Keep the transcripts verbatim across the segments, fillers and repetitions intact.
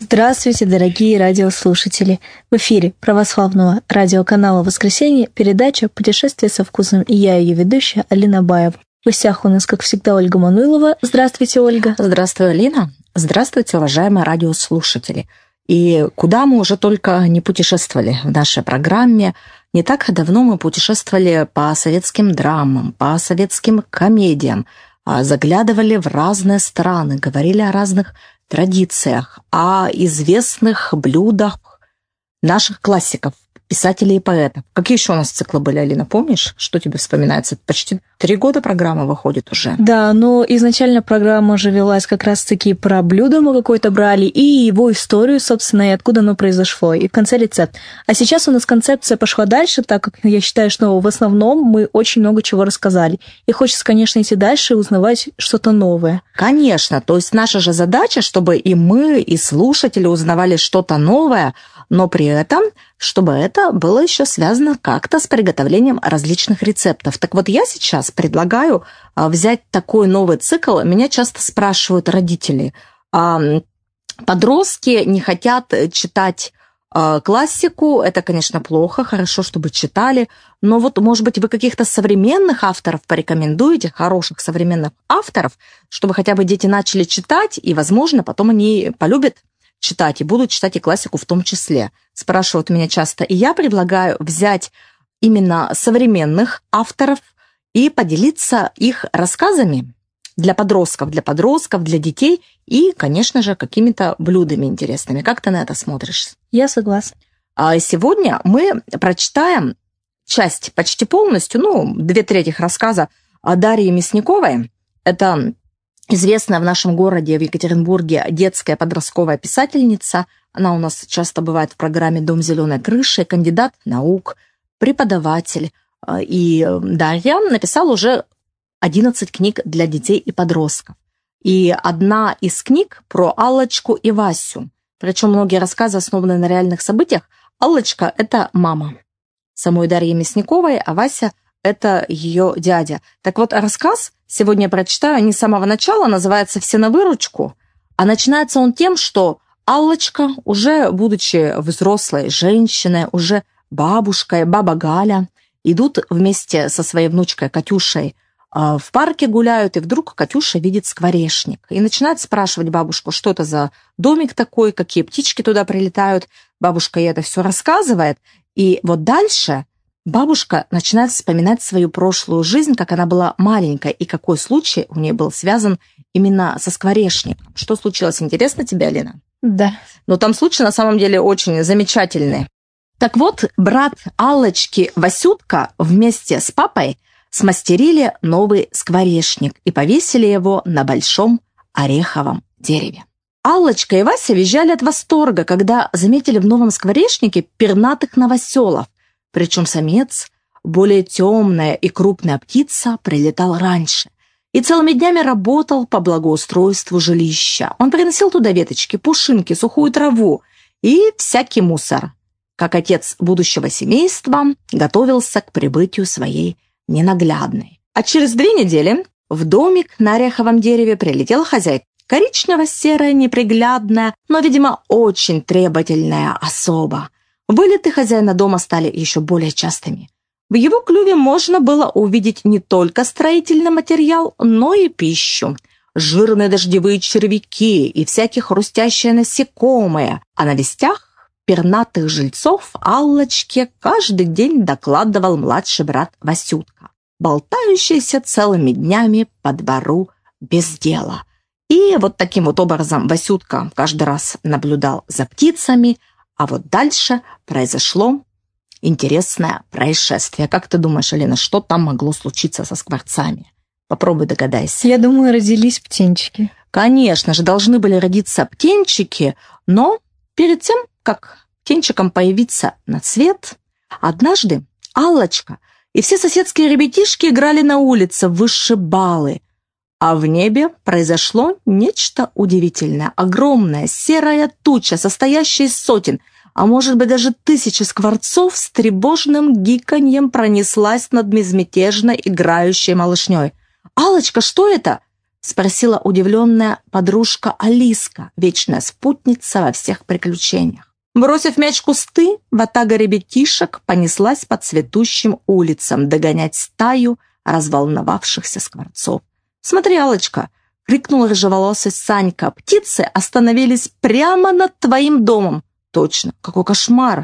Здравствуйте, дорогие радиослушатели! В эфире православного радиоканала «Воскресенье» передача «Путешествие со вкусом», и я, ее ведущая, Алина Баева. В гостях у нас, как всегда, Ольга Мануилова. Здравствуйте, Ольга! Здравствуй, Алина! Здравствуйте, уважаемые радиослушатели! И куда мы уже только не путешествовали в нашей программе. Не так давно мы путешествовали по советским драмам, по советским комедиям, заглядывали в разные страны, говорили о разных традициях, о известных блюдах наших классиков, писателей и поэтов. Какие еще у нас циклы были, Алина, помнишь? Что тебе вспоминается? Почти три года программа выходит уже. Да, но изначально программа же велась как раз-таки про блюдо мы какое-то брали, и его историю, собственно, и откуда оно произошло, и в конце рецепт. А сейчас у нас концепция пошла дальше, так как я считаю, что в основном мы очень много чего рассказали. И хочется, конечно, идти дальше и узнавать что-то новое. Конечно, то есть наша же задача, чтобы и мы, и слушатели узнавали что-то новое, но при этом, чтобы это было еще связано как-то с приготовлением различных рецептов. Так вот, я сейчас предлагаю взять такой новый цикл. Меня часто спрашивают родители. Подростки не хотят читать классику. Это, конечно, плохо, хорошо, чтобы читали. Но вот, может быть, вы каких-то современных авторов порекомендуете, хороших современных авторов, чтобы хотя бы дети начали читать, и, возможно, потом они полюбят читать, и будут читать и классику в том числе. Спрашивают меня часто. И я предлагаю взять именно современных авторов и поделиться их рассказами для подростков, для подростков, для детей и, конечно же, какими-то блюдами интересными. Как ты на это смотришь? Я согласна. А сегодня мы прочитаем часть почти полностью, ну, две трети рассказа о Дарье Мясниковой. Это известная в нашем городе, в Екатеринбурге, детская подростковая писательница. Она у нас часто бывает в программе «Дом зеленой крыши», кандидат наук, преподаватель. И Дарья написала уже одиннадцать книг для детей и подростков. И одна из книг про Аллочку и Васю. Причем многие рассказы основаны на реальных событиях. Аллочка – это мама самой Дарьи Мясниковой, а Вася – это ее дядя. Так вот, рассказ сегодня я прочитаю не с самого начала, называется «Все на выручку», а начинается он тем, что Аллочка, уже будучи взрослой женщиной, уже бабушкой, баба Галя, идут вместе со своей внучкой Катюшей в парке гуляют, и вдруг Катюша видит скворечник и начинает спрашивать бабушку, что это за домик такой, какие птички туда прилетают. Бабушка ей это все рассказывает, и вот дальше бабушка начинает вспоминать свою прошлую жизнь, как она была маленькой, и какой случай у нее был связан именно со скворечником. Что случилось? Интересно тебе, Алина? Да. Но там случай на самом деле очень замечательный. Так вот, брат Аллочки Васютка вместе с папой смастерили новый скворечник и повесили его на большом ореховом дереве. Аллочка и Вася визжали от восторга, когда заметили в новом скворечнике пернатых новоселов. Причем самец, более темная и крупная птица, прилетал раньше и целыми днями работал по благоустройству жилища. Он приносил туда веточки, пушинки, сухую траву и всякий мусор. Как отец будущего семейства готовился к прибытию своей ненаглядной. А через две недели в домик на ореховом дереве прилетела хозяйка. Коричнево-серая, неприглядная, но, видимо, очень требовательная особа. Вылеты хозяина дома стали еще более частыми. В его клюве можно было увидеть не только строительный материал, но и пищу. Жирные дождевые червяки и всякие хрустящие насекомые. А на вестях пернатых жильцов Аллочке каждый день докладывал младший брат Васютка, болтающийся целыми днями по двору без дела. И вот таким вот образом Васютка каждый раз наблюдал за птицами, а вот дальше произошло интересное происшествие. Как ты думаешь, Алина, что там могло случиться со скворцами? Попробуй догадайся. Я думаю, родились птенчики. Конечно же, должны были родиться птенчики, но перед тем, как птенчикам появиться на свет, однажды Аллочка и все соседские ребятишки играли на улице в вышибалы, а в небе произошло нечто удивительное. Огромная серая туча, состоящая из сотен, а может быть даже тысячи скворцов, с тревожным гиканьем пронеслась над безмятежно играющей малышней. «Аллочка, что это?» — спросила удивленная подружка Алиска, вечная спутница во всех приключениях. Бросив мяч в кусты, ватага ребятишек понеслась по цветущим улицам догонять стаю разволновавшихся скворцов. «Смотри, Алочка!» — крикнула рыжеволосый Санька. «Птицы остановились прямо над твоим домом!» «Точно! Какой кошмар!»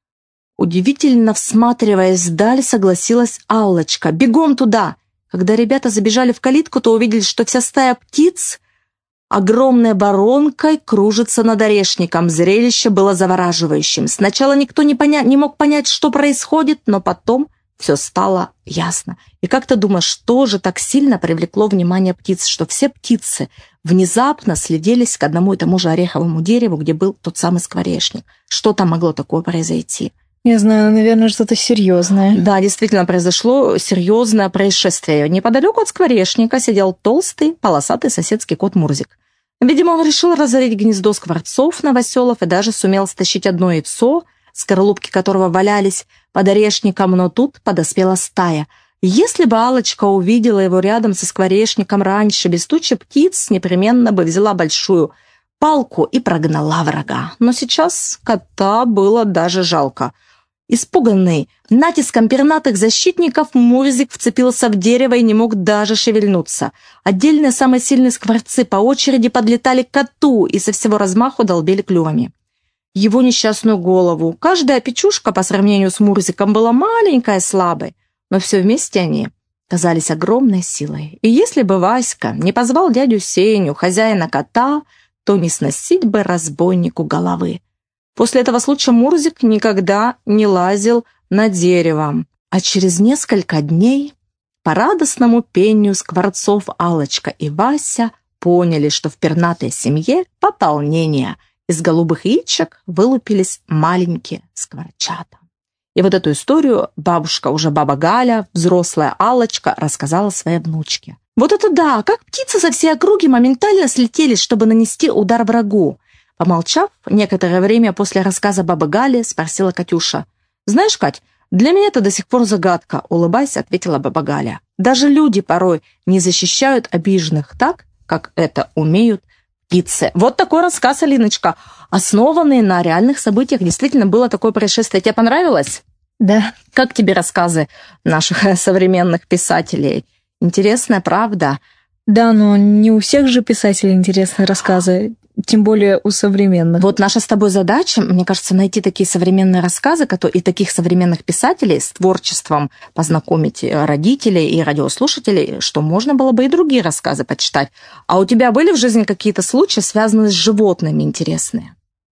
Удивительно всматриваясь вдаль, согласилась Аллочка. «Бегом туда!» Когда ребята забежали в калитку, то увидели, что вся стая птиц огромной воронкой кружится над орешником. Зрелище было завораживающим. Сначала никто не, поня... не мог понять, что происходит, но потом все стало ясно. И как ты думаешь, что же так сильно привлекло внимание птиц, что все птицы внезапно следились к одному и тому же ореховому дереву, где был тот самый скворечник? Что там могло такое произойти? Я знаю, наверное, что-то серьезное. Да, действительно, произошло серьезное происшествие. Неподалеку от скворечника сидел толстый, полосатый соседский кот Мурзик. Видимо, он решил разорить гнездо скворцов, новоселов и даже сумел стащить одно яйцо, скорлупки которого валялись под орешником, но тут подоспела стая. Если бы Аллочка увидела его рядом со скворечником раньше, без тучи птиц непременно бы взяла большую палку и прогнала врага. Но сейчас кота было даже жалко. Испуганный натиском пернатых защитников, Мурзик вцепился в дерево и не мог даже шевельнуться. Отдельные самые сильные скворцы по очереди подлетали к коту и со всего размаху долбили клювами его несчастную голову. Каждая печушка по сравнению с Мурзиком была маленькая и слабой, но все вместе они казались огромной силой. И если бы Васька не позвал дядю Сеню, хозяина кота, то не сносить бы разбойнику головы. После этого случая Мурзик никогда не лазил на дерево. А через несколько дней по радостному пению скворцов Аллочка и Вася поняли, что в пернатой семье пополнение. Из голубых яичек вылупились маленькие скворчата. И вот эту историю бабушка, уже баба Галя, взрослая Аллочка, рассказала своей внучке. Вот это да! Как птицы со всей округи моментально слетелись, чтобы нанести удар врагу. Помолчав, некоторое время после рассказа бабы Гали спросила Катюша. «Знаешь, Кать, для меня это до сих пор загадка», — улыбаясь, ответила баба Галя. «Даже люди порой не защищают обиженных так, как это умеют птицы». Вот такой рассказ, Алиночка, основанный на реальных событиях. Действительно, было такое происшествие. Тебе понравилось? Да. Как тебе рассказы наших современных писателей? Интересная, правда? Да, но не у всех же писателей интересные рассказы, тем более у современных. Вот наша с тобой задача, мне кажется, найти такие современные рассказы и таких современных писателей с творчеством, познакомить родителей и радиослушателей, что можно было бы и другие рассказы почитать. А у тебя были в жизни какие-то случаи, связанные с животными, интересные?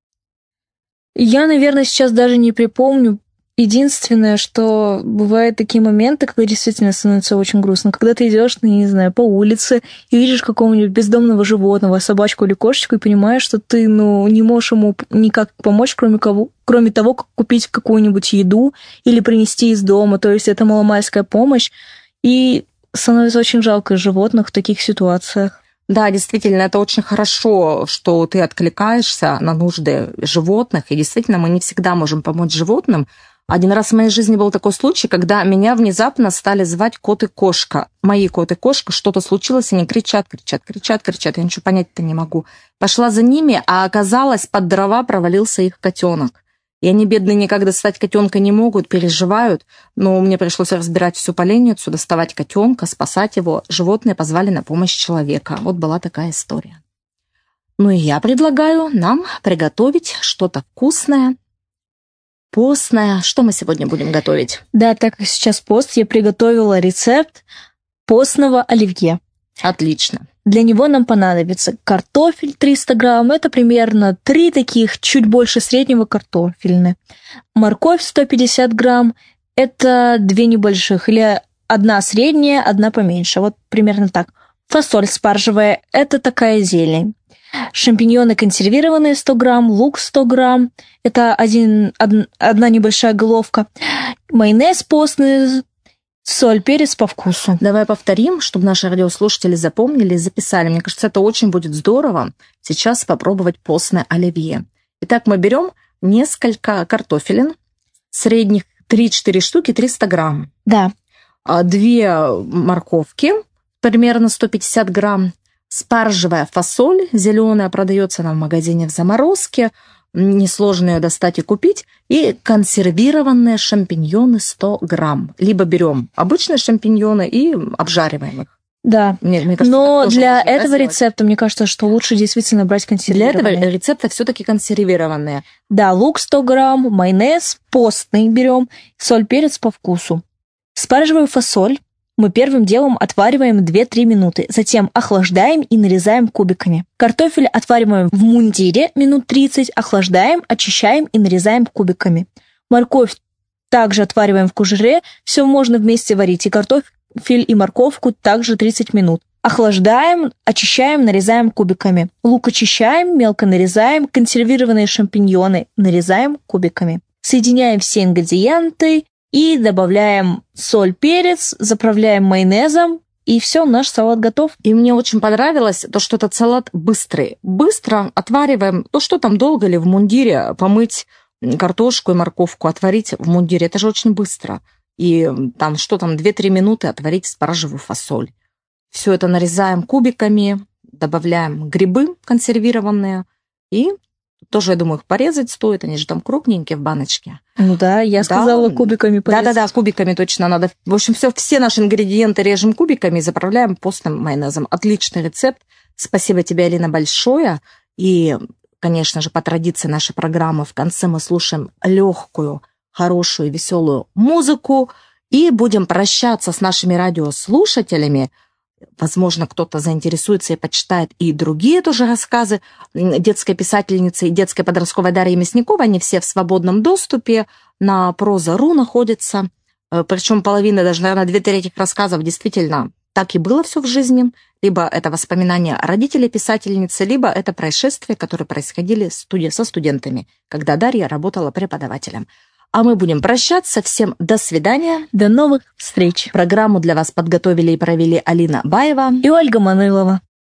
Я, наверное, сейчас даже не припомню. Единственное, что бывают такие моменты, когда действительно становится очень грустно. Когда ты идешь, ну, не знаю, по улице и видишь какого-нибудь бездомного животного, собачку или кошечку, и понимаешь, что ты, ну, не можешь ему никак помочь, кроме, кого, кроме того, как купить какую-нибудь еду или принести из дома. То есть это маломальская помощь. И становится очень жалко животных в таких ситуациях. Да, действительно, это очень хорошо, что ты откликаешься на нужды животных, и действительно мы не всегда можем помочь животным. Один раз в моей жизни был такой случай, когда меня внезапно стали звать кот и кошка. Мои кот и кошка, что-то случилось, они кричат, кричат, кричат, кричат, я ничего понять-то не могу. Пошла за ними, а оказалось, под дрова провалился их котенок. И они, бедные, никак достать котенка не могут, переживают, но мне пришлось разбирать всю поленницу, доставать котенка, спасать его. Животные позвали на помощь человека. Вот была такая история. Ну и я предлагаю нам приготовить что-то вкусное, постное. Что мы сегодня будем готовить? Да, так как сейчас пост, я приготовила рецепт постного оливье. Отлично. Для него нам понадобится картофель триста грамм, это примерно три таких, чуть больше среднего картофельные. Морковь сто пятьдесят грамм, это две небольших, или одна средняя, одна поменьше, вот примерно так. Фасоль спаржевая, это такая зелень. Шампиньоны консервированные сто грамм, лук сто грамм, это один, од, одна небольшая головка. Майонез постный, соль, перец по вкусу. Давай повторим, чтобы наши радиослушатели запомнили и записали. Мне кажется, это очень будет здорово сейчас попробовать постное оливье. Итак, мы берем несколько картофелин, средних три-четыре штуки, триста грамм. Да. Две морковки, примерно сто пятьдесят грамм. спаржевая фасоль зеленая, продается она в магазине в заморозке, несложно ее достать и купить, и консервированные шампиньоны сто грамм. Либо берем обычные шампиньоны и обжариваем их. Да, мне, мне кажется, но для этого рецепта, мне кажется, что лучше действительно брать консервированные. Для этого рецепта все-таки консервированные. Да, лук сто грамм, майонез постный берем, соль, перец по вкусу. Спаржевую фасоль мы первым делом отвариваем две-три минуты, затем охлаждаем и нарезаем кубиками. Картофель отвариваем в мундире минут тридцать, охлаждаем, очищаем и нарезаем кубиками. Морковь также отвариваем в кожуре, все можно вместе варить, и картофель и морковку также тридцать минут. Охлаждаем, очищаем, нарезаем кубиками. Лук очищаем, мелко нарезаем, консервированные шампиньоны нарезаем кубиками. Соединяем все ингредиенты и добавляем соль, перец, заправляем майонезом, и все, наш салат готов. И мне очень понравилось то, что этот салат быстрый. Быстро отвариваем, то что там долго ли в мундире помыть картошку и морковку, отварить в мундире, это же очень быстро. И там что там, две-три минуты отварить спаржевую фасоль. Все это нарезаем кубиками, добавляем грибы консервированные и тоже, я думаю, их порезать стоит, они же там крупненькие в баночке. Ну да, я сказала да. кубиками порезать. Да-да-да, кубиками точно надо. В общем, все, все наши ингредиенты режем кубиками и заправляем постным майонезом. Отличный рецепт. Спасибо тебе, Алина, большое. И, конечно же, по традиции нашей программы в конце мы слушаем легкую, хорошую и веселую музыку и будем прощаться с нашими радиослушателями. Возможно, кто-то заинтересуется и почитает и другие тоже рассказы детской писательницы и детской подростковой Дарьи Мясниковой. Они все в свободном доступе на проза точка ру находятся. Причем половина, даже, наверное, две трети рассказов действительно так и было все в жизни. Либо это воспоминания родителей писательницы, либо это происшествия, которые происходили со студентами, когда Дарья работала преподавателем. А мы будем прощаться. Всем до свидания. До новых встреч. Программу для вас подготовили и провели Алина Баева и Ольга Манылова.